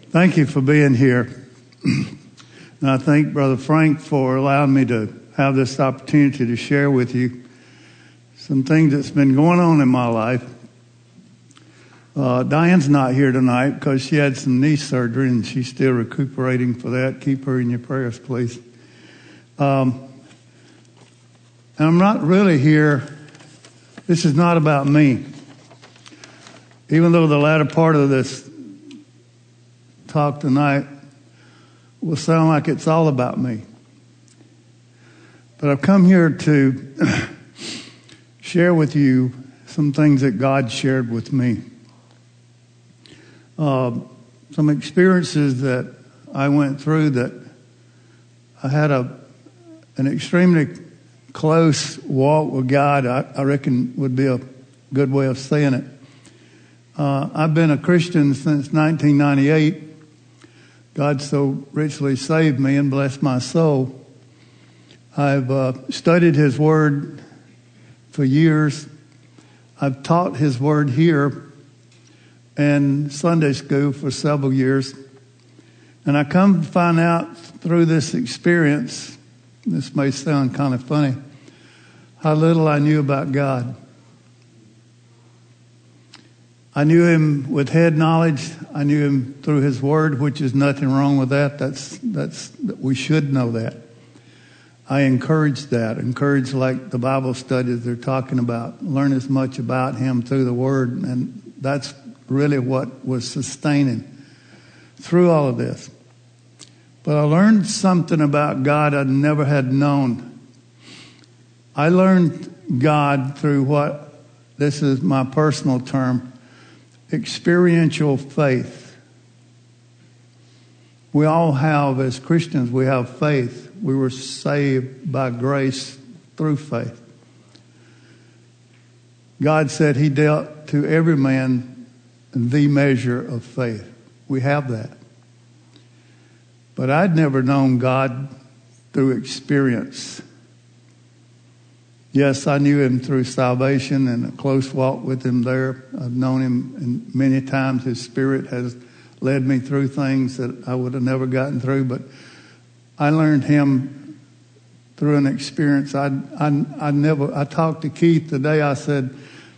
Thank you for being here. And I thank Brother Frank for allowing me to have this opportunity to share with you some things that's been going on in my life. Diane's not here tonight because she had some knee surgery and she's still recuperating for that. Keep her in your prayers, please. And I'm not really here. This is not about me. Even though the latter part of this talk tonight will sound like it's all about me. But I've come here to share with you some things that God shared with me. Some experiences that I went through that I had an extremely close walk with God, I reckon would be a good way of saying it. I've been a Christian since 1998. God so richly saved me and blessed my soul. I've studied His Word for years. I've taught His Word here and Sunday school for several years. And I come to find out through this experience, this may sound kind of funny, how little I knew about God. I knew Him with head knowledge. I knew Him through His Word, which is nothing wrong with that. That's we should know that. I encourage that. Encourage, like the Bible studies they're talking about. Learn as much about Him through the Word. And that's really what was sustaining through all of this. But I learned something about God I never had known. I learned God through what, this is my personal term, experiential faith. We all have, as Christians, we have faith. We were saved by grace through faith. God said He dealt to every man the measure of faith. We have that. But I'd never known God through experience. Yes, I knew Him through salvation and a close walk with Him there. I've known Him, and many times His Spirit has led me through things that I would have never gotten through. But I learned Him through an experience. I talked to Keith today. I said,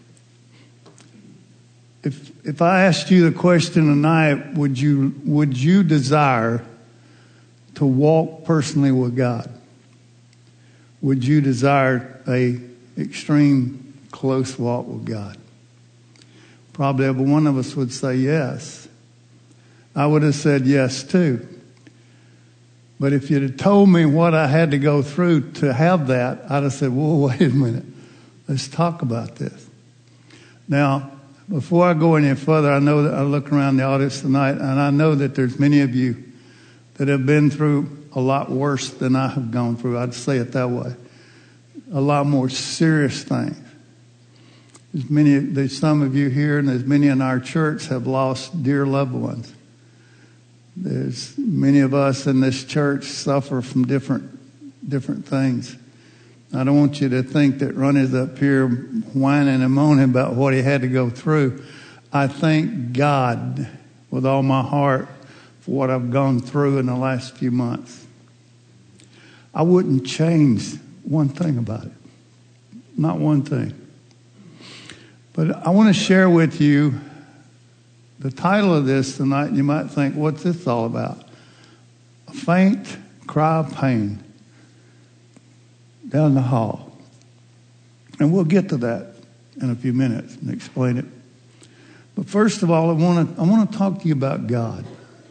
if I asked you the question tonight, would you desire to walk personally with God? Would you desire a extreme close walk with God? Probably every one of us would say yes. I would have said yes too. But if you'd have told me what I had to go through to have that, I'd have said, whoa, wait a minute. Let's talk about this. Now, before I go any further, I know that I look around the audience tonight, and I know that there's many of you that have been through a lot worse than I have gone through. I'd say it that way. A lot more serious things. There's some of you here, and there's many in our church have lost dear loved ones. There's many of us in this church suffer from different things. I don't want you to think that Ronnie's up here whining and moaning about what he had to go through. I thank God with all my heart for what I've gone through in the last few months. I wouldn't change one thing about it. Not one thing. But I want to share with you the title of this tonight, and you might think, what's this all about? A faint cry of pain down the hall. And we'll get to that in a few minutes and explain it. But first of all, I want to talk to you about God.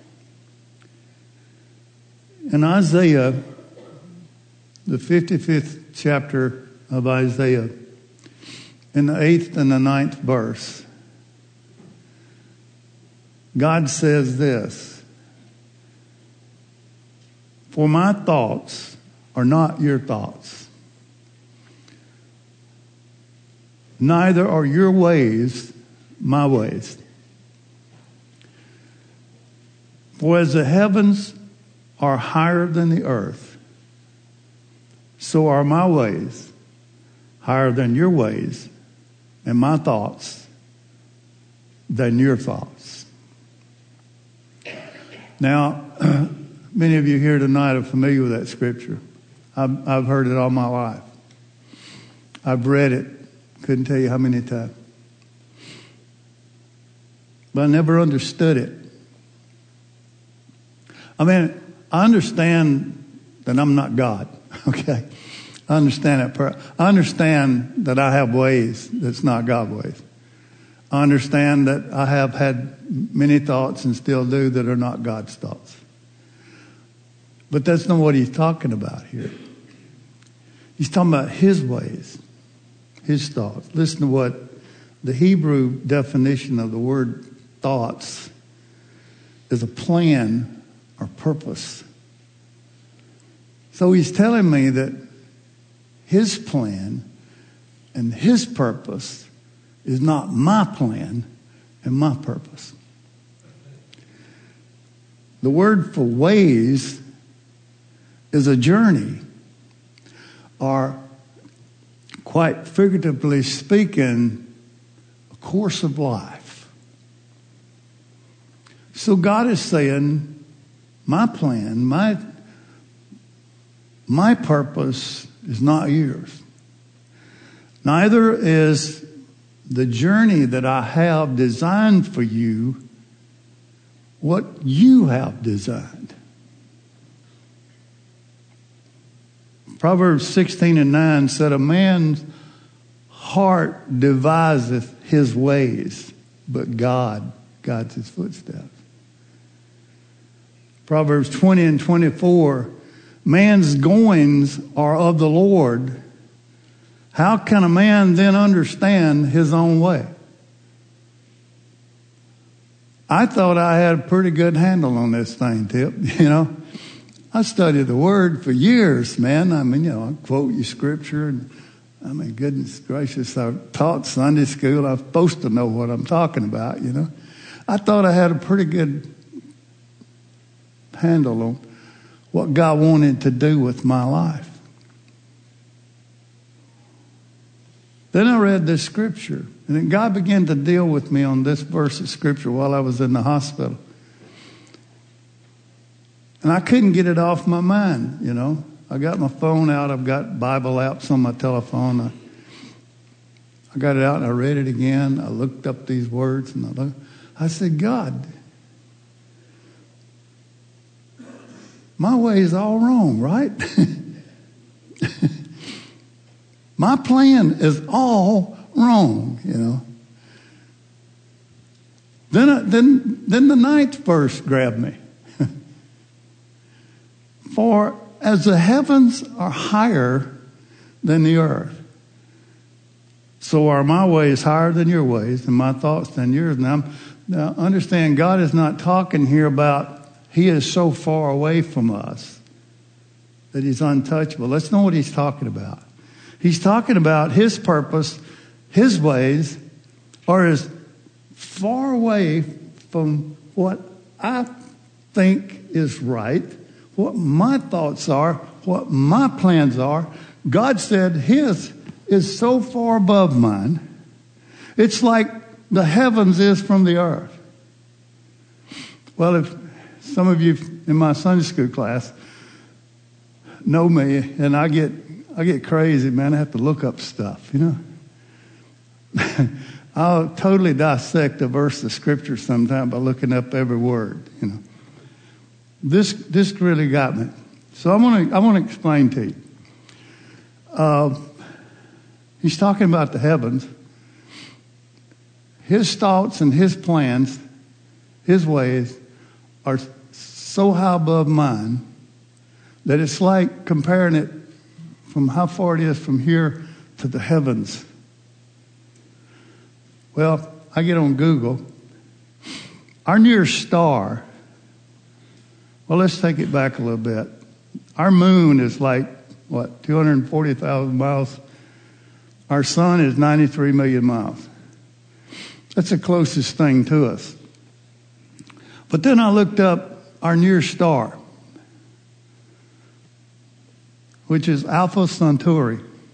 In Isaiah, the 55th chapter of Isaiah, in the 8th and the 9th verse, God says this: "For my thoughts are not your thoughts, neither are your ways my ways. For as the heavens are higher than the earth, so are my ways higher than your ways, and my thoughts than your thoughts." Now, many of you here tonight are familiar with that scripture. I've heard it all my life. I've read it. Couldn't tell you how many times. But I never understood it. I mean, I understand that I'm not God, okay? I understand that. I understand that I have ways that's not God's ways. I understand that I have had many thoughts and still do that are not God's thoughts. But that's not what he's talking about here. He's talking about his ways, his thoughts. Listen to what the Hebrew definition of the word thoughts is: a plan or purpose. So he's telling me that his plan and his purpose is not my plan and my purpose. The word for ways is a journey, or quite figuratively speaking, a course of life. So God is saying, my plan, my purpose is not yours. Neither is the journey that I have designed for you what you have designed. Proverbs 16:9 said, a man's heart deviseth his ways, but God guides his footsteps. Proverbs 20:24, man's goings are of the Lord. How can a man then understand his own way? I thought I had a pretty good handle on this thing, Tip. You know, I studied the Word for years, man. I mean, I quote you scripture. And I mean, goodness gracious, I taught Sunday school. I'm supposed to know what I'm talking about, I thought I had a pretty good handle on what God wanted to do with my life. Then I read this scripture, and then God began to deal with me on this verse of scripture while I was in the hospital. And I couldn't get it off my mind, I got my phone out. I've got Bible apps on my telephone. I got it out and I read it again. I looked up these words and I said, God, my way is all wrong, right? My plan is all wrong, Then the ninth verse grabbed me. For as the heavens are higher than the earth, so are my ways higher than your ways, and my thoughts than yours. Now understand, God is not talking here about he is so far away from us that he's untouchable. Let's know what he's talking about. He's talking about his purpose, his ways are as far away from what I think is right, what my thoughts are, what my plans are. God said his is so far above mine. It's like the heavens is from the earth. Well, if some of you in my Sunday school class know me, and I get crazy, man. I have to look up stuff, I'll totally dissect a verse of scripture sometime by looking up every word, This really got me. So I want to explain to you. He's talking about the heavens. His thoughts and his plans, his ways are so high above mine that it's like comparing it from how far it is from here to the heavens. Well, I get on Google. Our nearest star, well, let's take it back a little bit. Our moon is like, 240,000 miles? Our sun is 93 million miles. That's the closest thing to us. But then I looked up our nearest star, which is Alpha Centauri.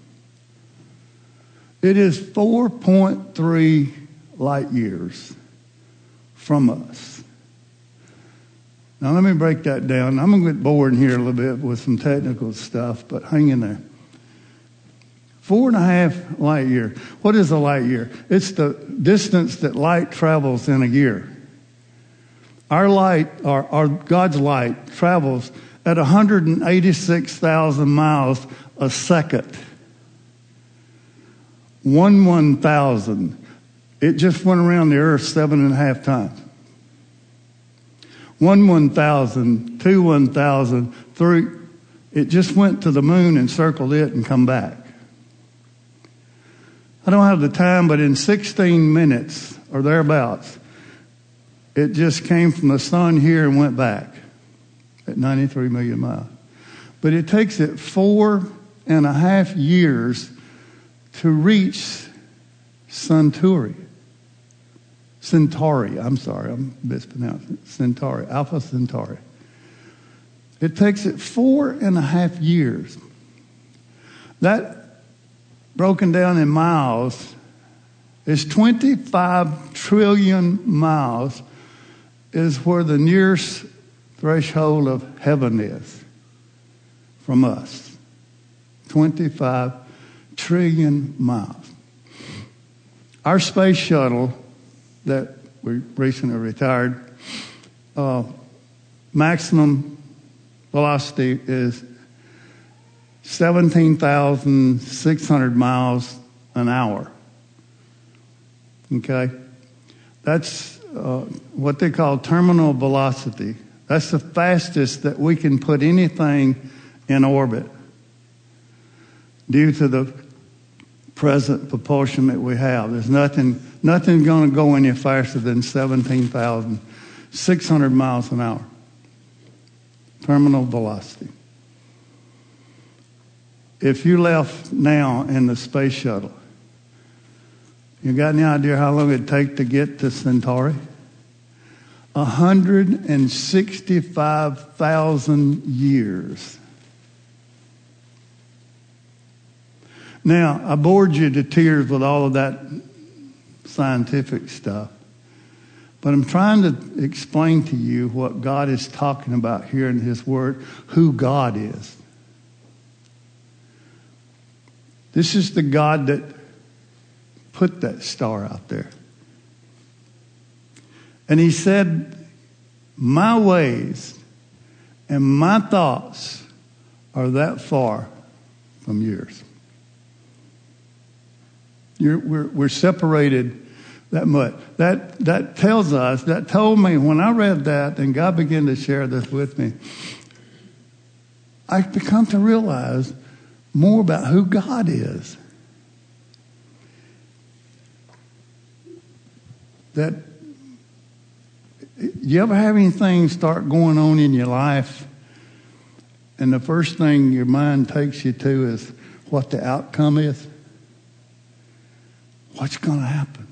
It is 4.3 light years from us. Now let me break that down. I'm going to get bored in here a little bit with some technical stuff, but hang in there. 4.5 light year. What is a light year? It's the distance that light travels in a year. Our light, our God's light, travels at 186,000 miles a second. 1/1000. It just went around the earth 7.5 times. 1/1000, 2/1000, 3. It just went to the moon and circled it and come back. I don't have the time, but in 16 minutes or thereabouts, it just came from the sun here and went back at 93 million miles. But it takes it 4.5 years to reach Centauri. I'm sorry, I'm mispronouncing it. Centauri, Alpha Centauri. It takes it 4.5 years. That, broken down in miles, is 25 trillion miles is where the nearest threshold of heaven is from us. 25 trillion miles. Our space shuttle that we recently retired, maximum velocity is 17,600 miles an hour. Okay? That's what they call terminal velocity. That's the fastest that we can put anything in orbit due to the present propulsion that we have. There's nothing going to go any faster than 17,600 miles an hour. Terminal velocity. If you left now in the space shuttle, you got any idea how long it'd take to get to Centauri? 165,000 years. Now, I bored you to tears with all of that scientific stuff, but I'm trying to explain to you what God is talking about here in His Word, who God is. This is the God that put that star out there. And He said, my ways and my thoughts are that far from yours. We're separated that much. That tells us, that told me when I read that and God began to share this with me, I've become to realize more about who God is. That you ever have anything start going on in your life and the first thing your mind takes you to is what the outcome is? What's going to happen?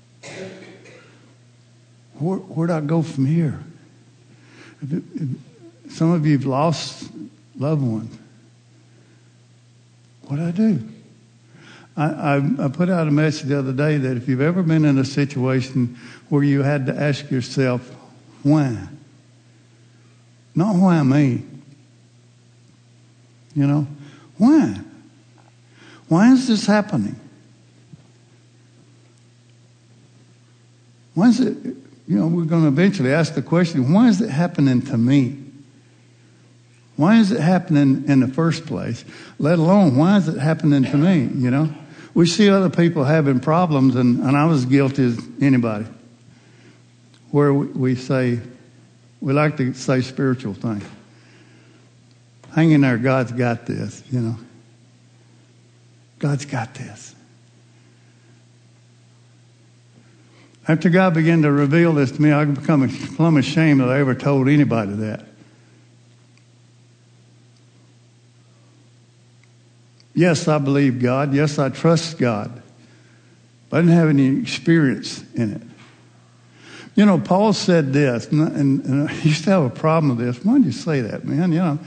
Where do I go from here? Some of you have lost loved ones. What do I do? I put out a message the other day that if you've ever been in a situation where you had to ask yourself, why? Not why me. You know, why? Why is this happening? Why is it, we're going to eventually ask the question, why is it happening to me? Why is it happening in the first place? Let alone, why is it happening to me, We see other people having problems, and I was guilty as anybody, where we like to say spiritual things. Hang in there, God's got this, God's got this. After God began to reveal this to me, I become plumb ashamed that I ever told anybody that. Yes, I believe God. Yes, I trust God. But I didn't have any experience in it. Paul said this, and I used to have a problem with this. Why did you say that, man?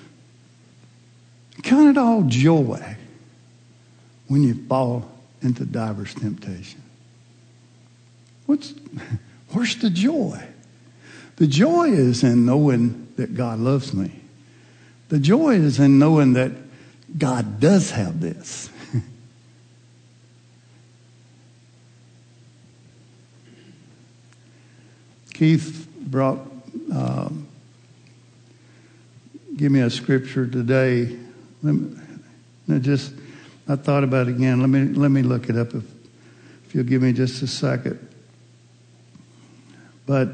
Count it all joy when you fall into diverse temptation. Where's the joy? The joy is in knowing that God loves me. The joy is in knowing that God does have this. Keith brought, give me a scripture today. I thought about it again. Let me look it up if you'll give me just a second. But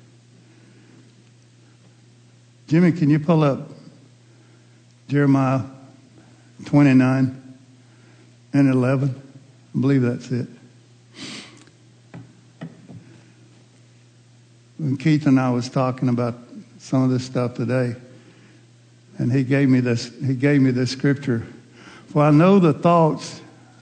Jimmy, can you pull up Jeremiah 29 and 11? I believe that's it. When Keith and I was talking about some of this stuff today, and he gave me this scripture. For I know the thoughts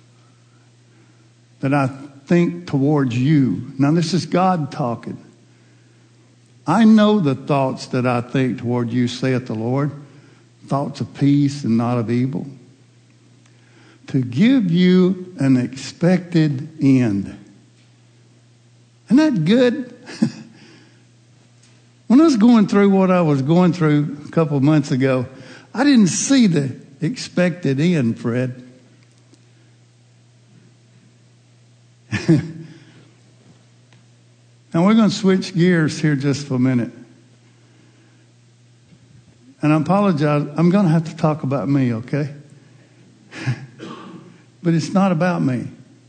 that I think towards you. Now this is God talking. I know the thoughts that I think toward you, saith the Lord, thoughts of peace and not of evil, to give you an expected end. Isn't that good? When I was going through what I was going through a couple of months ago, I didn't see the expected end, Fred. Now we're going to switch gears here just for a minute. And I apologize, I'm going to have to talk about me, okay? But it's not about me.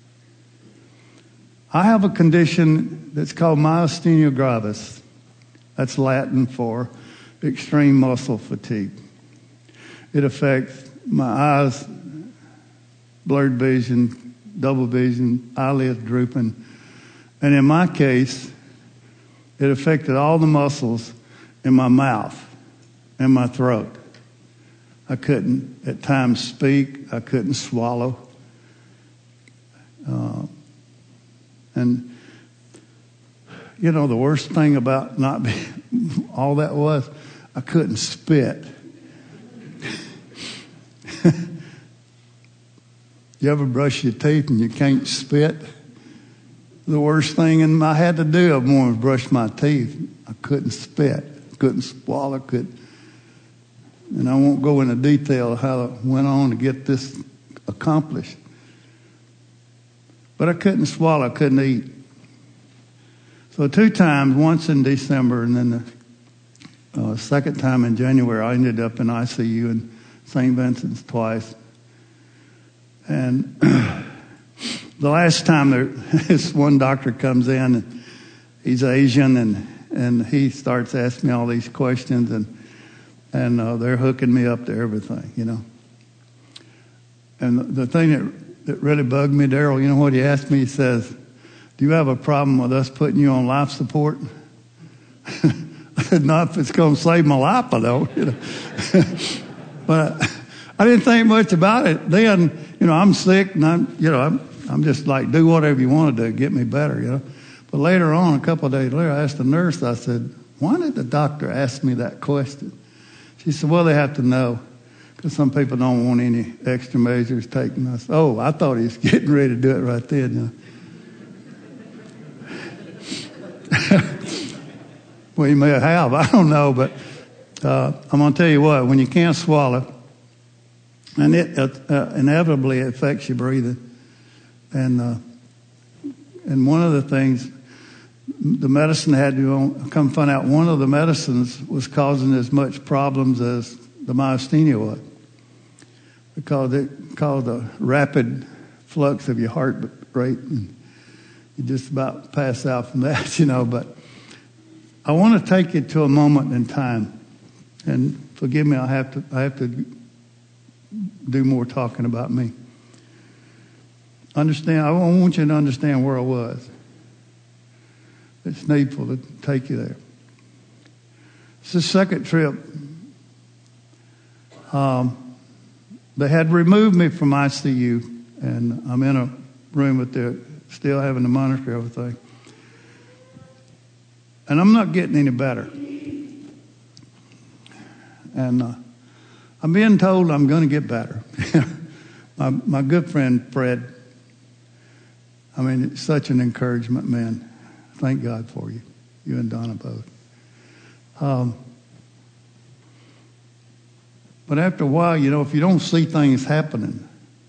I have a condition that's called myasthenia gravis. That's Latin for extreme muscle fatigue. It affects my eyes, blurred vision, double vision, eyelids drooping. And in my case, it affected all the muscles in my mouth and my throat. I couldn't at times speak. I couldn't swallow. And you know, the worst thing about not being, all that was, I couldn't spit. You ever brush your teeth and you can't spit? The worst thing I had to do was brush my teeth. I couldn't spit, couldn't swallow, and I won't go into detail of how it went on to get this accomplished. But I couldn't swallow, I couldn't eat. So 2 times, once in December and then the second time in January, I ended up in ICU in St. Vincent's twice. And the last time this one doctor comes in, and he's Asian, and he starts asking me all these questions, and they're hooking me up to everything, you know. And the thing that really bugged me, Daryl, you know what he asked me? He says, do you have a problem with us putting you on life support? I said, not if it's going to save my life, I don't. You know. But I didn't think much about it. Then, you know, I'm sick, and I'm just like, do whatever you want to do, get me better, you know. But later on, a couple of days later, I asked the nurse, I said, why did the doctor ask me that question? She said, well, they have to know, because some people don't want any extra measures taken. I said, oh, I thought he was getting ready to do it right then, you know. Well, you may have. I don't know, but I'm going to tell you what. When you can't swallow, and it inevitably affects your breathing, and one of the things, the medicine had to come find out one of the medicines was causing as much problems as the myasthenia was, because it caused a rapid flux of your heart rate, and you just about pass out from that, you know. But I want to take you to a moment in time, and forgive me, I have to do more talking about me. Understand? I want you to understand where I was. It's needful to take you there. It's the second trip. They had removed me from ICU, and I'm in a room with they're still having to monitor everything. And I'm not getting any better. And I'm being told I'm going to get better. My good friend Fred, I mean, it's such an encouragement, man. Thank God for you and Donna both. But after a while, if you don't see things happening,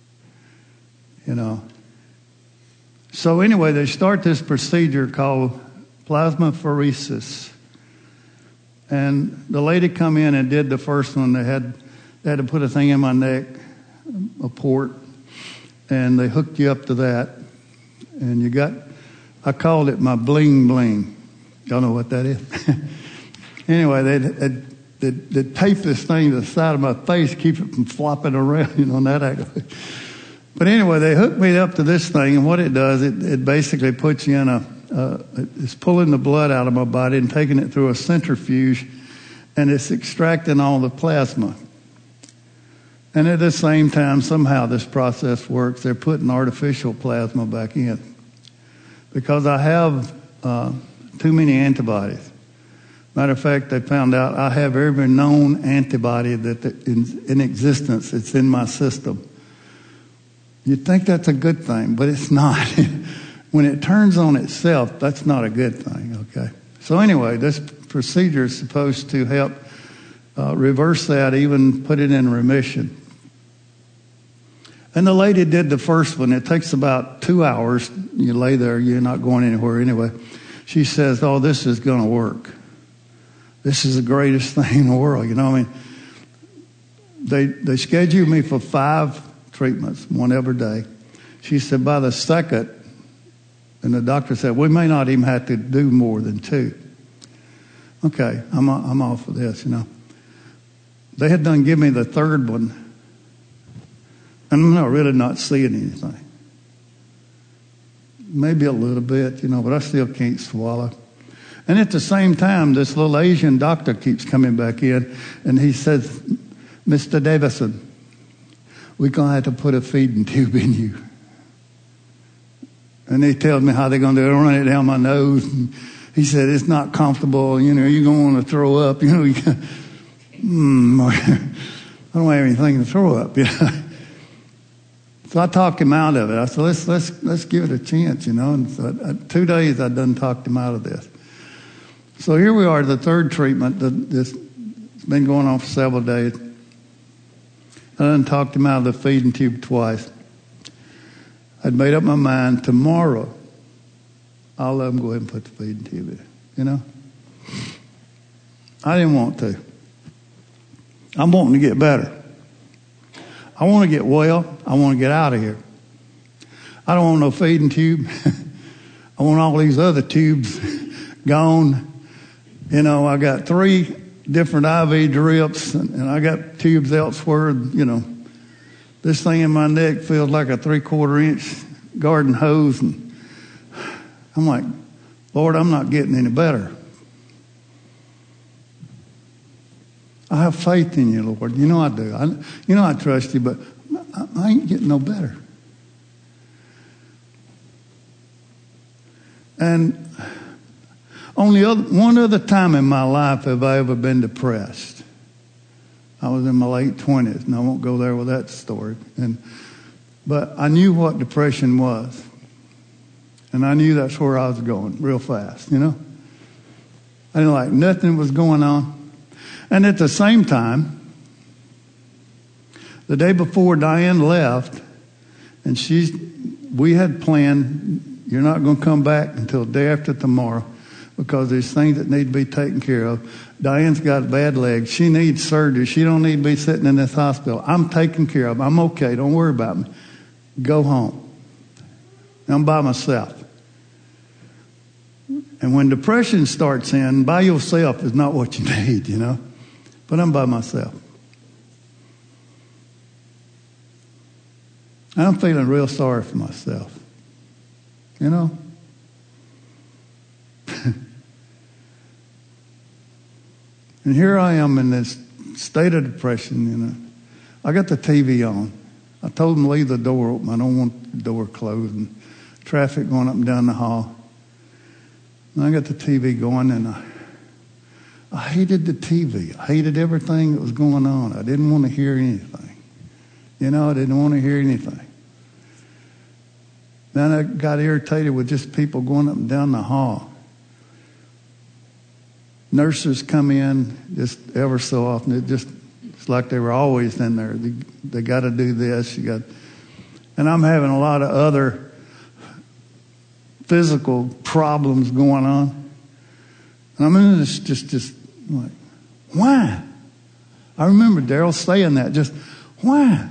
So anyway, they start this procedure called plasmapheresis. And the lady come in and did the first one. They had to put a thing in my neck, a port, and they hooked you up to that. And I called it my bling bling. Y'all know what that is? Anyway, they tape this thing to the side of my face, keep it from flopping around, in that angle. But anyway, they hooked me up to this thing, and what it does, it basically puts you in it's pulling the blood out of my body and taking it through a centrifuge, and it's extracting all the plasma. And at the same time, somehow this process works. They're putting artificial plasma back in. Because I have too many antibodies. Matter of fact, they found out I have every known antibody that in existence. It's in my system. You'd think that's a good thing, but it's not. When it turns on itself, that's not a good thing, okay? So anyway, this procedure is supposed to help reverse that, even put it in remission. And the lady did the first one. It takes about 2 hours. You lay there, you're not going anywhere anyway. She says, oh, this is going to work. This is the greatest thing in the world. They scheduled me for 5 treatments, one every day. She said by the second, and the doctor said, we may not even have to do more than 2. Okay, I'm all for this, They had done give me the third one, and I'm really not seeing anything. Maybe a little bit, but I still can't swallow. And at the same time, this little Asian doctor keeps coming back in, and he says, Mr. Davison, we're going to have to put a feeding tube in you. And he tells me how they're going to do it. Run it down my nose. And he said, it's not comfortable. You're going to want to throw up. I don't have anything to throw up. So I talked him out of it. I said, let's give it a chance, And so 2 days I done talked him out of this. So here we are, the third treatment. It's been going on for several days. I done talked him out of the feeding tube twice. I'd made up my mind, tomorrow I'll let him go ahead and put the feeding tube in. I didn't want to. I'm wanting to get better. I want to get well. I want to get out of here. I don't want no feeding tube. I want all these other tubes gone. I got 3 different IV drips, and I got tubes elsewhere. This thing in my neck feels like a 3/4 inch garden hose, and I'm like, Lord, I'm not getting any better. I have faith in you, Lord. I do. I trust you, but I ain't getting no better. And only one other time in my life have I ever been depressed. I was in my late 20s, and I won't go there with that story. But I knew what depression was. And I knew that's where I was going real fast, I didn't like nothing was going on. And at the same time, the day before Diane left, and we had planned, you're not going to come back until the day after tomorrow, because there's things that need to be taken care of. Diane's got a bad leg. She needs surgery. She don't need to be sitting in this hospital. I'm taken care of. I'm okay. Don't worry about me. Go home. I'm by myself. And when depression starts in, by yourself is not what you need, But I'm by myself. And I'm feeling real sorry for myself. And here I am in this state of depression, I got the TV on. I told them to leave the door open. I don't want the door closed and traffic going up and down the hall. And I got the TV going, and I hated the TV. I hated everything that was going on. I didn't want to hear anything. I didn't want to hear anything. Then I got irritated with just people going up and down the hall. nurses come in just ever so often. It's like they were always in there. They got to do this. And I'm having a lot of other physical problems going on. And I'm in this just like, why? I remember Daryl saying that, just, why?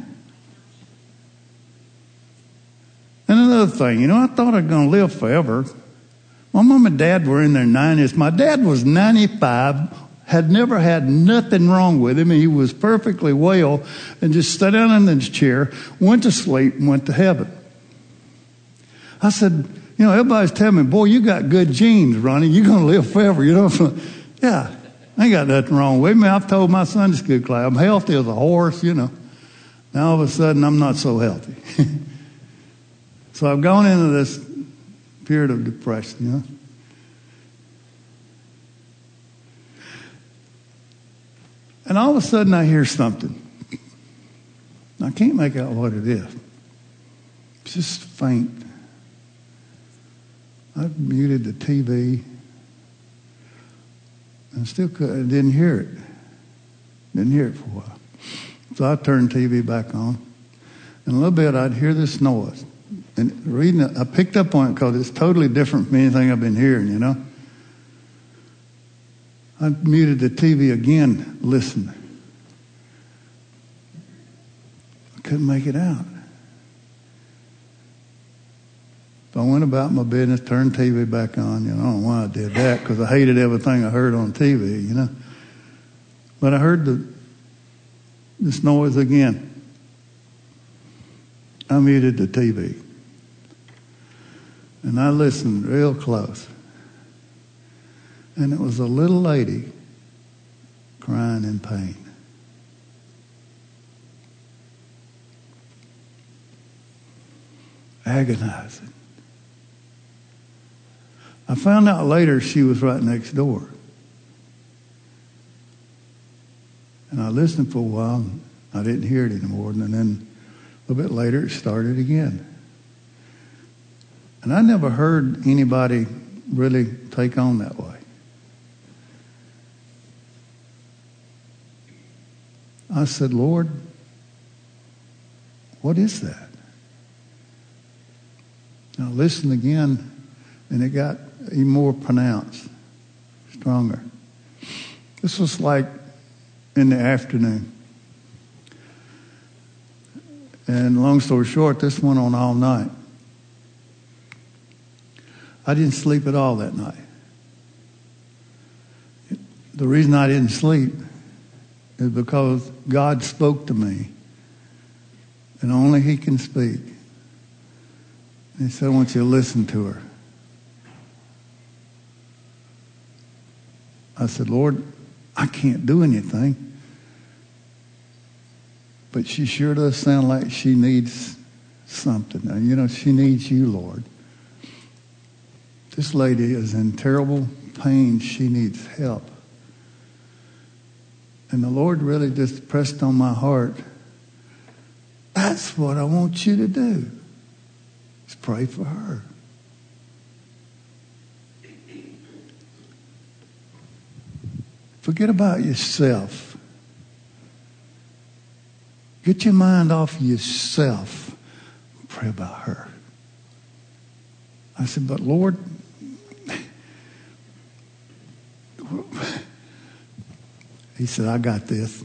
And another thing, I thought I was going to live forever. My mom and dad were in their 90s. My dad was 95, had never had nothing wrong with him. He was perfectly well and just sat down in his chair, went to sleep, and went to heaven. I said, everybody's telling me, boy, you got good genes, Ronnie. You're going to live forever. Yeah, I ain't got nothing wrong with me. I've told my Sunday school class, I'm healthy as a horse, Now all of a sudden, I'm not so healthy. So I've gone into this period of depression, And all of a sudden I hear something. I can't make out what it is. It's just faint. I've muted the TV and still didn't hear it. Didn't hear it for a while. So I turned the TV back on. In a little bit I'd hear this noise. And reading it, I picked up on it because it's totally different from anything I've been hearing, I muted the TV again, listening. I couldn't make it out. So I went about my business, turned TV back on. I don't know why I did that, because I hated everything I heard on TV, But I heard this noise again. I muted the TV. And I listened real close. And it was a little lady crying in pain. Agonizing. I found out later she was right next door. And I listened for a while, and I didn't hear it anymore. And then a little bit later, it started again. And I never heard anybody really take on that way. I said, Lord, what is that? And I listened again, and it got even more pronounced, stronger. This was like in the afternoon. And long story short, this went on all night. I didn't sleep at all that night. The reason I didn't sleep is because God spoke to me, and only He can speak. And He said, I want you to listen to her. I said, Lord, I can't do anything. But she sure does sound like she needs something. Now, she needs you, Lord. This lady is in terrible pain. She needs help. And the Lord really just pressed on my heart. That's what I want you to do. Is pray for her. Forget about yourself. Get your mind off yourself. Pray about her. I said, but Lord, He said, I got this.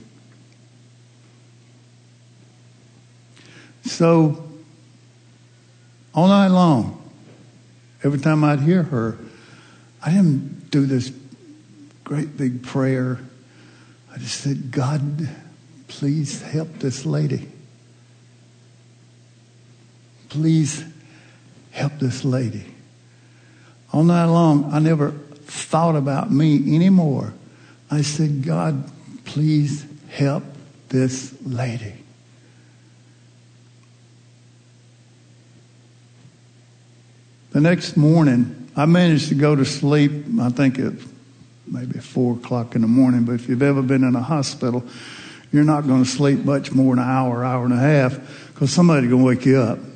So, all night long, every time I'd hear her, I didn't do this great big prayer. I just said, God, please help this lady. Please help this lady. All night long, I never thought about me anymore. I said, God, please help this lady. The next morning, I managed to go to sleep, I think it maybe 4 o'clock in the morning, but if you've ever been in a hospital, you're not going to sleep much more than an hour, hour and a half, because somebody's going to wake you up,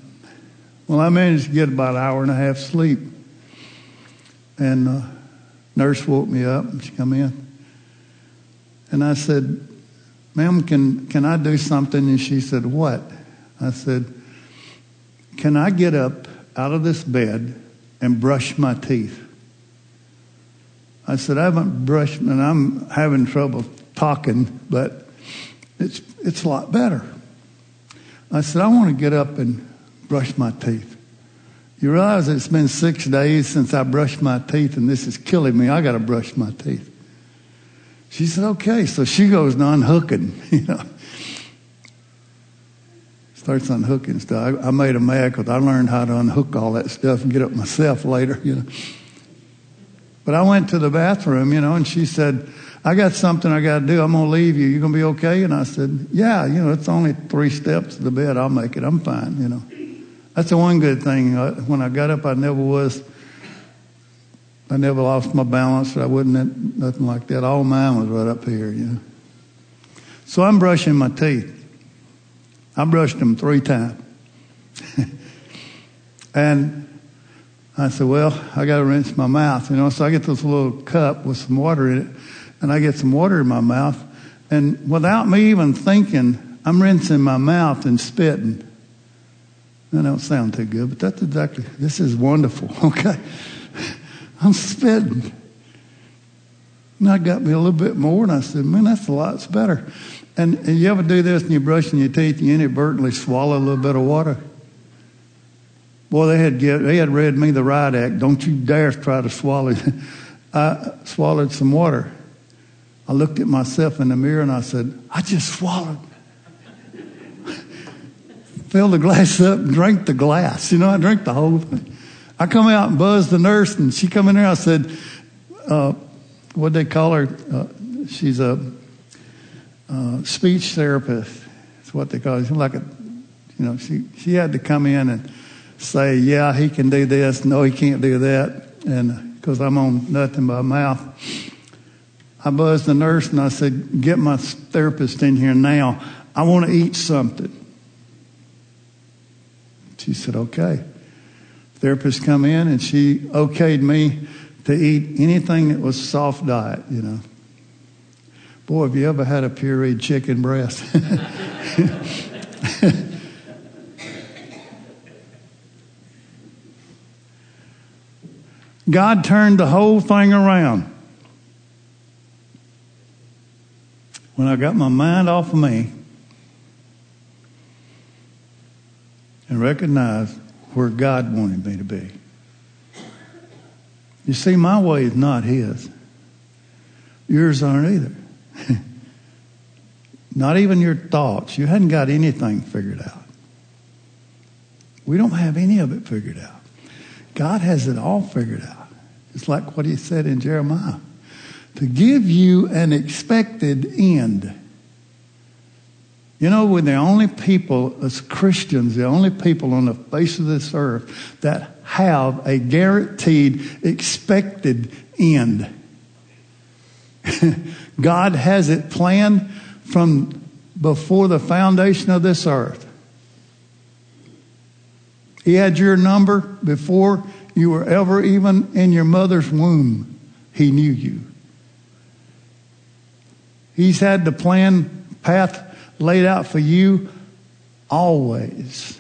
Well, I managed to get about an hour and a half sleep. And Nurse woke me up and she come in. And I said, ma'am, can I do something? And she said, what? I said, can I get up out of this bed and brush my teeth? I said, I haven't brushed, and I'm having trouble talking, but it's a lot better. I said, I want to get up and brush my teeth. You realize it's been 6 days since I brushed my teeth, and this is killing me. I got to brush my teeth. She said, okay. So she goes to unhooking, Starts unhooking stuff. I made her mad because I learned how to unhook all that stuff and get it myself later, But I went to the bathroom, and she said, I got something I got to do. I'm going to leave you. You going to be okay? And I said, yeah, it's only 3 steps to the bed. I'll make it. I'm fine, That's the one good thing. When I got up, I never lost my balance. I wasn't nothing like that. All mine was right up here, So I'm brushing my teeth. I brushed them 3 times. And I said, well, I got to rinse my mouth, So I get this little cup with some water in it, and I get some water in my mouth. And without me even thinking, I'm rinsing my mouth and spitting. That don't sound too good, but that's exactly, this is wonderful, okay? I'm spitting. And that got me a little bit more, and I said, man, that's a lot better. And you ever do this and you're brushing your teeth and you inadvertently swallow a little bit of water? Boy, they had read me the riot act. Don't you dare try to swallow. I swallowed some water. I looked at myself in the mirror and I said, I just swallowed. Filled the glass up and drank the glass. I drank the whole thing. I come out and buzzed the nurse, and she come in there. I said, what'd they call her? She's a speech therapist. That's what they call her. She's like she had to come in and say, yeah, he can do this. No, he can't do that. And because I'm on nothing but mouth. I buzzed the nurse and I said, get my therapist in here now. I want to eat something. She said, okay. Therapist come in and she okayed me to eat anything that was soft diet, Boy, have you ever had a pureed chicken breast? God turned the whole thing around. When I got my mind off of me and recognized where God wanted me to be. You see, my way is not His. Yours aren't either. Not even your thoughts. You hadn't got anything figured out. We don't have any of it figured out. God has it all figured out. It's like what He said in Jeremiah. To give you an expected end. We're the only people as Christians, the only people on the face of this earth that have a guaranteed expected end. God has it planned from before the foundation of this earth. He had your number before you were ever even in your mother's womb. He knew you. He's had the plan, path laid out for you always.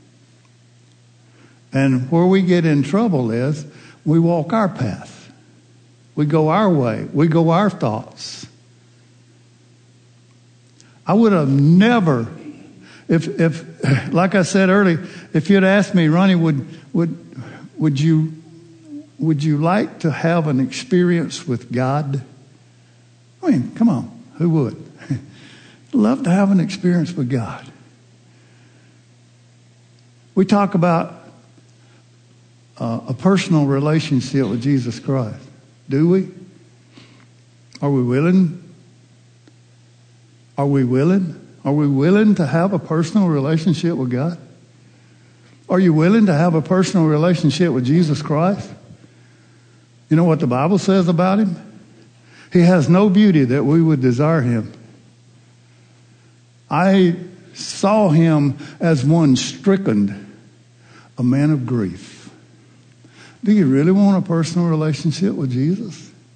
And where we get in trouble is we walk our path. We go our way. We go our thoughts. I would have never, if like I said earlier, if you'd asked me, Ronnie, would you like to have an experience with God? I mean, come on, who would? Love to have an experience with God. We talk about a personal relationship with Jesus Christ. Do we? Are we willing? Are we willing? Are we willing to have a personal relationship with God? Are you willing to have a personal relationship with Jesus Christ? You know what the Bible says about Him? He has no beauty that we would desire Him. I saw Him as one stricken, a man of grief. Do you really want a personal relationship with Jesus?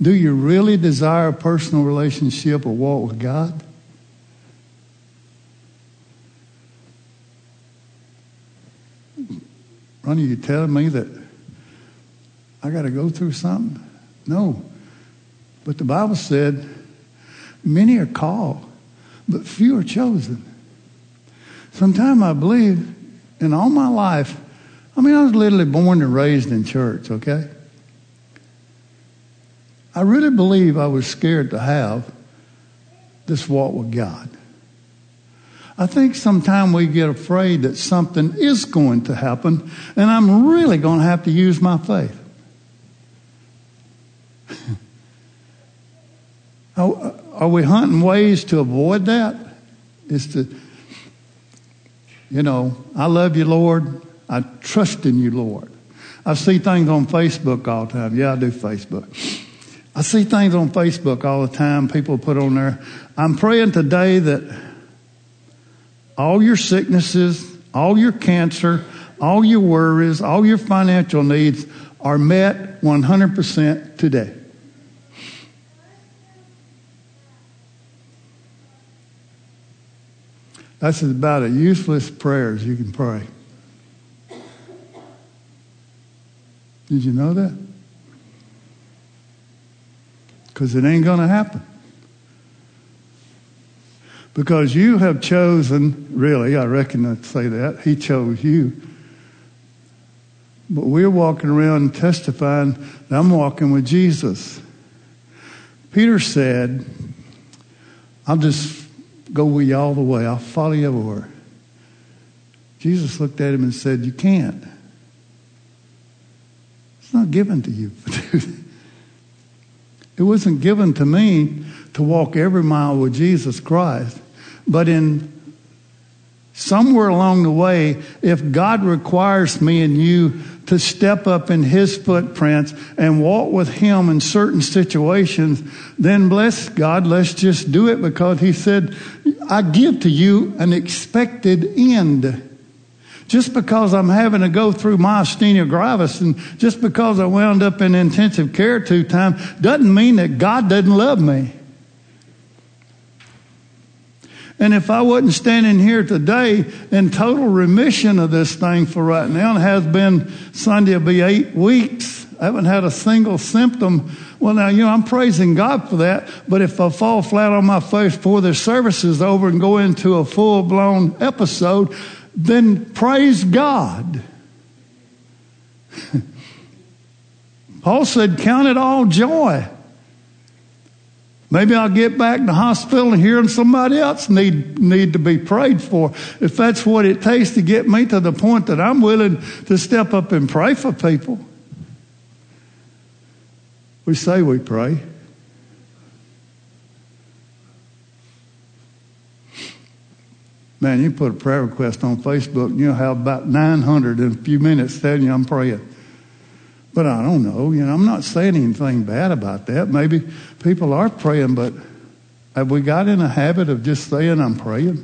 Do you really desire a personal relationship or walk with God? Ronnie, you telling me that I got to go through something? No. But the Bible said, many are called, but few are chosen. Sometimes I believe in all my life, I was literally born and raised in church, okay? I really believe I was scared to have this walk with God. I think sometimes we get afraid that something is going to happen, and I'm really going to have to use my faith. Are we hunting ways to avoid that? Is to, I love you, Lord. I trust in you, Lord. I see things on Facebook all the time. Yeah, I do Facebook. I see things on Facebook all the time. People put on there, I'm praying today that all your sicknesses, all your cancer, all your worries, all your financial needs are met 100% today. That's about as useless prayer as you can pray. Did you know that? Because it ain't going to happen. Because you have chosen, really, I reckon I'd say that, he chose you. But we're walking around testifying that I'm walking with Jesus. Peter said, I'll just go with you all the way. I'll follow you everywhere. Jesus looked at him and said, you can't. It's not given to you. It wasn't given to me to walk every mile with Jesus Christ. But in somewhere along the way, if God requires me and you to step up in his footprints and walk with him in certain situations, then bless God, let's just do it, because he said, I give to you an expected end. Just because I'm having to go through myasthenia gravis and just because I wound up in intensive care 2 times doesn't mean that God doesn't love me. And if I wasn't standing here today in total remission of this thing for right now, and it has been, Sunday will be 8 weeks, I haven't had a single symptom. Well, now, I'm praising God for that. But if I fall flat on my face before the service is over and go into a full-blown episode, then praise God. Paul said, count it all joy. Maybe I'll get back in the hospital and hearing somebody else need to be prayed for. If that's what it takes to get me to the point that I'm willing to step up and pray for people. We say we pray. Man, you put a prayer request on Facebook and you'll have about 900 in a few minutes telling you I'm praying. But I don't know. I'm not saying anything bad about that. Maybe people are praying, but have we got in a habit of just saying I'm praying?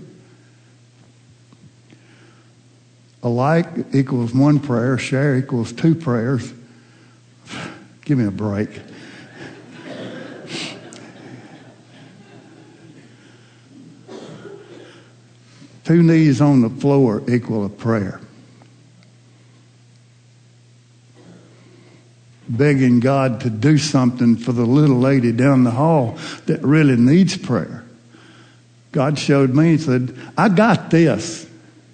A like equals 1 prayer. Share equals 2 prayers. Give me a break. Two knees on the floor equal a prayer. Begging God to do something for the little lady down the hall that really needs prayer. God showed me, he said, I got this.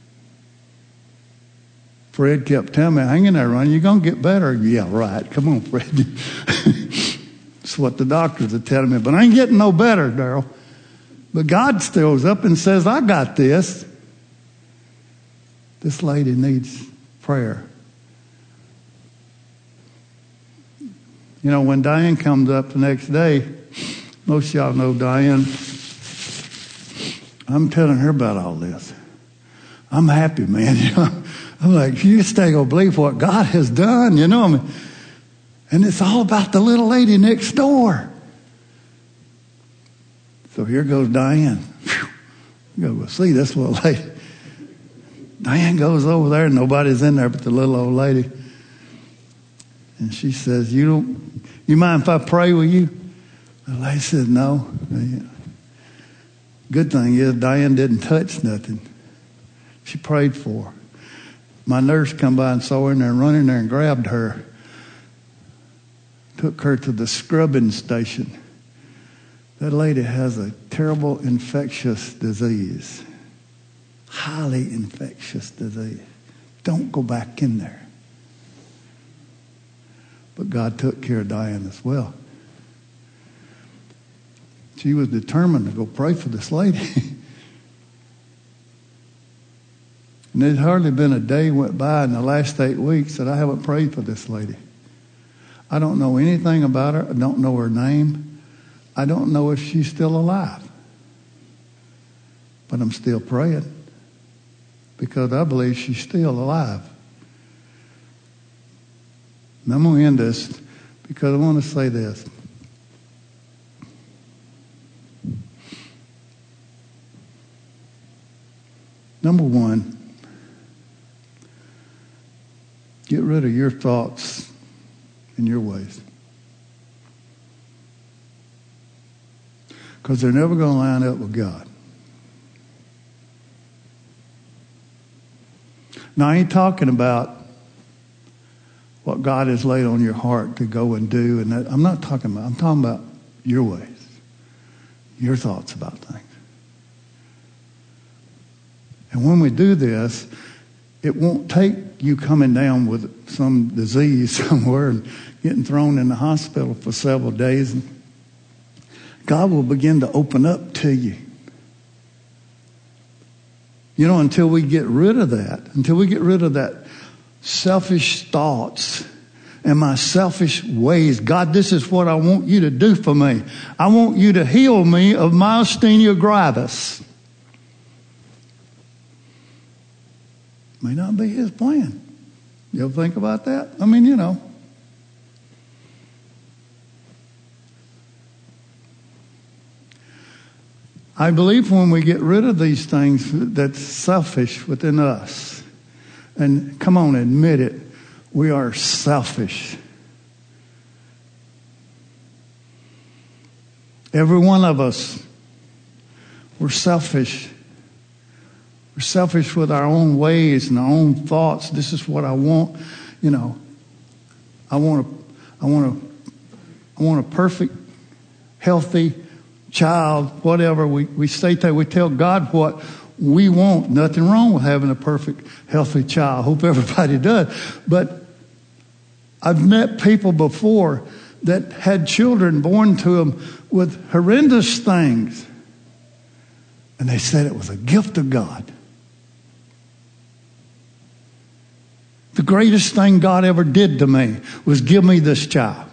Fred kept telling me, hang in there, Ronnie, you're going to get better. Yeah, right. Come on, Fred. That's what the doctors are telling me. But I ain't getting no better, Daryl. But God stills up and says, I got this. This lady needs prayer. When Diane comes up the next day, most of y'all know Diane, I'm telling her about all this. I'm happy, man. I'm like, you just ain't gonna believe what God has done, And it's all about the little lady next door. So here goes Diane. You go see this little lady. Diane goes over there and nobody's in there but the little old lady. And she says, you You mind if I pray with you? The lady said, no. Good thing is Diane didn't touch nothing. She prayed for her. My nurse come by and saw her in there and run in there and grabbed her. Took her to the scrubbing station. That lady has a terrible infectious disease. Highly infectious disease. Don't go back in there. But God took care of Diane as well. She was determined to go pray for this lady. And there's hardly been a day went by in the last 8 weeks that I haven't prayed for this lady. I don't know anything about her. I don't know her name. I don't know if she's still alive. But I'm still praying because I believe she's still alive. And I'm going to end this because I want to say this. Number one, get rid of your thoughts and your ways. Because they're never going to line up with God. Now, I ain't talking about what God has laid on your heart to go and do. And that, I'm talking about your ways, your thoughts about things. And when we do this, it won't take you coming down with some disease somewhere and getting thrown in the hospital for several days. And God will begin to open up to you. You know, until we get rid of that selfish thoughts and my selfish ways. God, this is what I want you to do for me. I want you to heal me of myasthenia gravis. May not be his plan. You ever think about that? I mean, you know. I believe when we get rid of these things that's selfish within us, and come on, admit it, we are selfish. Every one of us, we're selfish. We're selfish with our own ways and our own thoughts. This is what I want. You know, I want a perfect, healthy child, whatever. We say that, we tell God what we want. Nothing wrong with having a perfect, healthy child. Hope everybody does. But I've met people before that had children born to them with horrendous things. And they said it was a gift of God. The greatest thing God ever did to me was give me this child.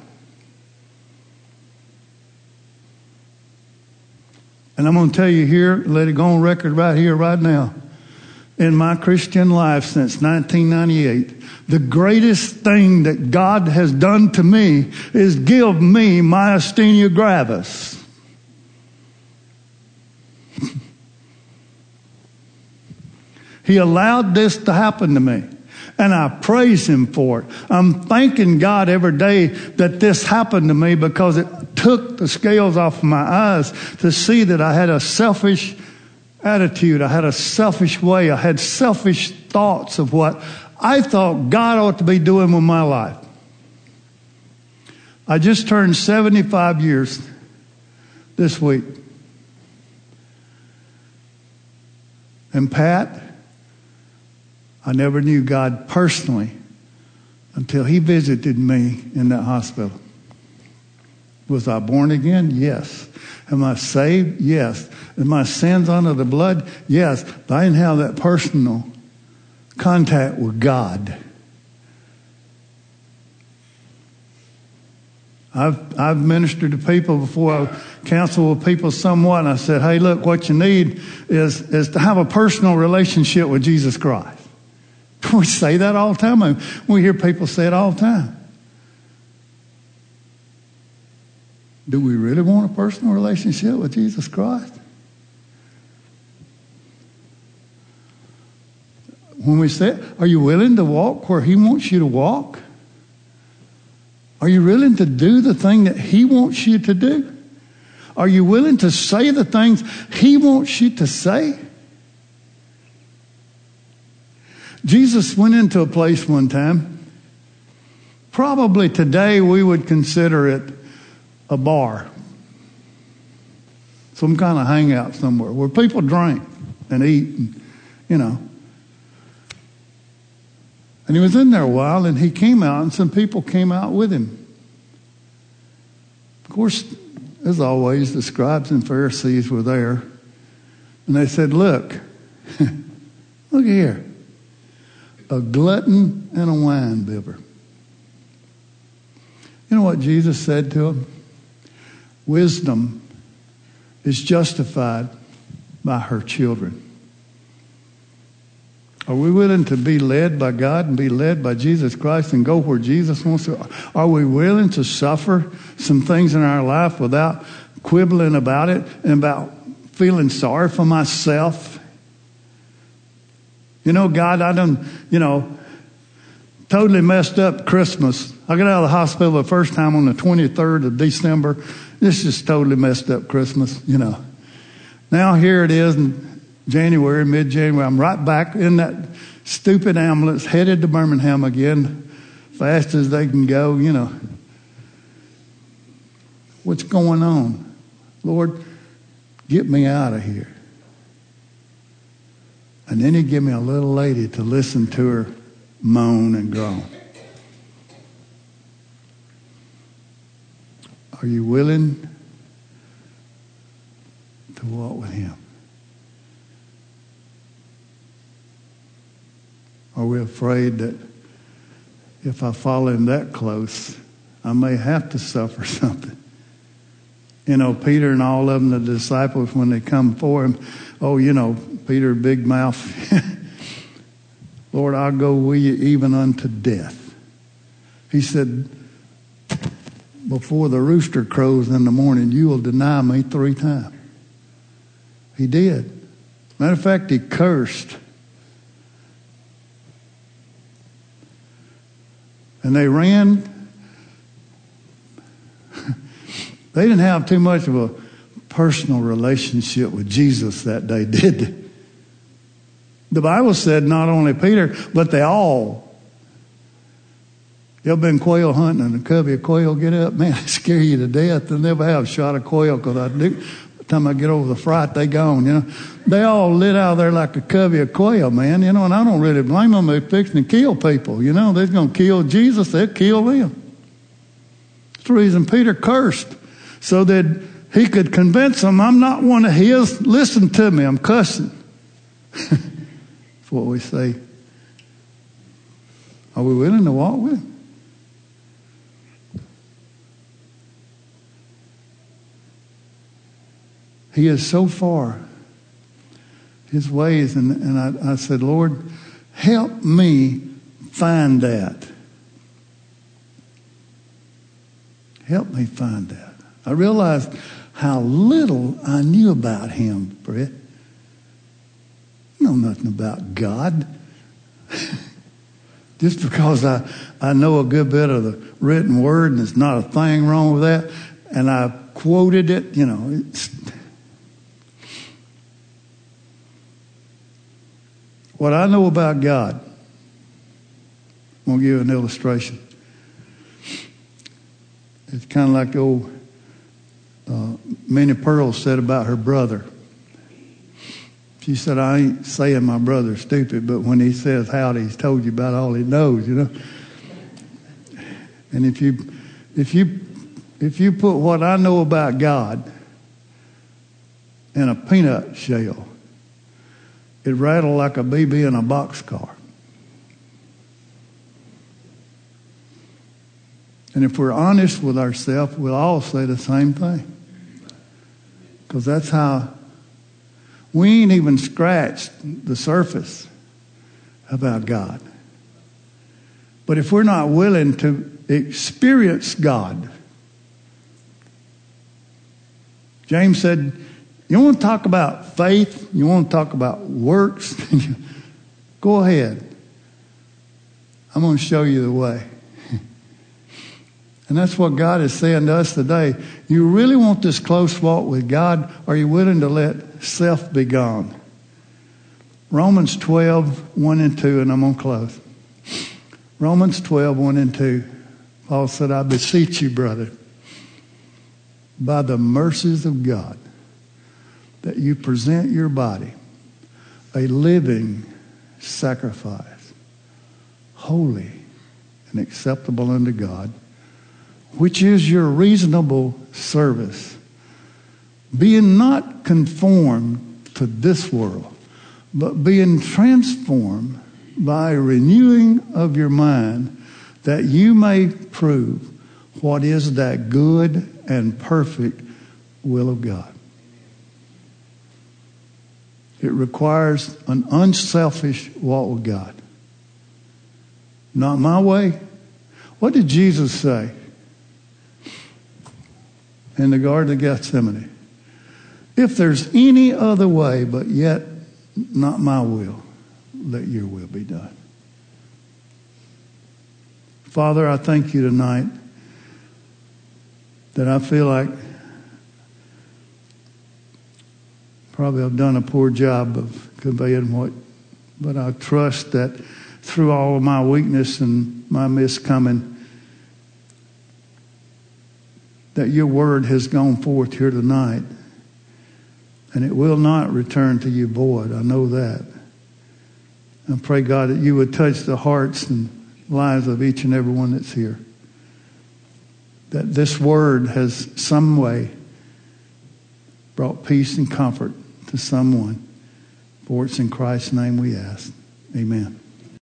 And I'm going to tell you here, let it go on record right here, right now. In my Christian life since 1998, the greatest thing that God has done to me is give me myasthenia gravis. He allowed this to happen to me. And I praise him for it. I'm thanking God every day that this happened to me because it took the scales off of my eyes to see that I had a selfish attitude. I had a selfish way. I had selfish thoughts of what I thought God ought to be doing with my life. I just turned 75 years this week. And Pat, I never knew God personally until he visited me in that hospital. Was I born again? Yes. Am I saved? Yes. Are my sins under the blood? Yes. But I didn't have that personal contact with God. I've ministered to people before. I counseled with people somewhat, and I said, hey, look, what you need is to have a personal relationship with Jesus Christ. We say that all the time. We hear people say it all the time. Do we really want a personal relationship with Jesus Christ? When we say, are you willing to walk where he wants you to walk? Are you willing to do the thing that He wants you to do? Are you willing to say the things He wants you to say? Jesus went into a place one time. Probably today we would consider it a bar. Some kind of hangout somewhere where people drink and eat, and, you know. And He was in there a while, and He came out, and some people came out with Him. Of course, as always, the scribes and Pharisees were there. And they said, look, look here. A glutton and a wine bibber. You know what Jesus said to him? Wisdom is justified by her children. Are we willing to be led by God and be led by Jesus Christ and go where Jesus wants to? Are we willing to suffer some things in our life without quibbling about it and about feeling sorry for myself? You know, God, I done, totally messed up Christmas. I got out of the hospital the first time on the 23rd of December. This just totally messed up Christmas, Now here it is in January, mid-January. I'm right back in that stupid ambulance, headed to Birmingham again, fast as they can go, What's going on? Lord, get me out of here. And then He give me a little lady to listen to her moan and groan. Are you willing to walk with Him? Are we afraid that if I follow Him that close, I may have to suffer something? Peter and all of them, the disciples, when they come for Him, Peter, big mouth, Lord, I'll go with you even unto death. He said, before the rooster crows in the morning, you will deny me 3 times. He did. Matter of fact, He cursed. And they ran. They didn't have too much of a personal relationship with Jesus that day, did they? The Bible said not only Peter, but they all. You ever been quail hunting and a covey of quail get up? Man, they scare you to death. They'll never have a shot of quail because by the time I get over the fright, they gone, They all lit out there like a covey of quail, man, and I don't really blame them. They're fixing to kill people, They're going to kill Jesus. They'll kill them. That's the reason Peter cursed, so that he could convince them, I'm not one of his. Listen to me, I'm cussing. That's what we say. Are we willing to walk with Him? He is so far, His ways, and I said, Lord, help me find that. Help me find that. I realized how little I knew about Him, Brett. I know nothing about God. Just because I know a good bit of the written word, and there's not a thing wrong with that, and I quoted it, what I know about God, I'm going to give you an illustration. It's kind of like the old Minnie Pearl said about her brother. She said, I ain't saying my brother's stupid, but when he says howdy, he's told you about all he knows, And if you put what I know about God in a peanut shell, it rattled like a BB in a boxcar. And if we're honest with ourselves, we'll all say the same thing. Because that's how we ain't even scratched the surface about God. But if we're not willing to experience God, James said, you want to talk about faith? You want to talk about works? Go ahead. I'm going to show you the way. And that's what God is saying to us today. You really want this close walk with God, or are you willing to let self be gone? Romans 12, 1 and 2, and I'm going to close. Romans 12, 1 and 2. Paul said, I beseech you, brother, by the mercies of God, that you present your body a living sacrifice, holy and acceptable unto God, which is your reasonable service. Being not conformed to this world, but being transformed by renewing of your mind, that you may prove what is that good and perfect will of God. It requires an unselfish walk with God. Not my way. What did Jesus say in the Garden of Gethsemane? If there's any other way, but yet not my will, let your will be done. Father, I thank you tonight that I feel like probably I've done a poor job of conveying what, but I trust that through all of my weakness and my miscoming, that your word has gone forth here tonight, and it will not return to you void. I know that. I pray, God, that you would touch the hearts and lives of each and every one that's here. That this word has some way brought peace and comfort to someone. For it's in Christ's name we ask. Amen.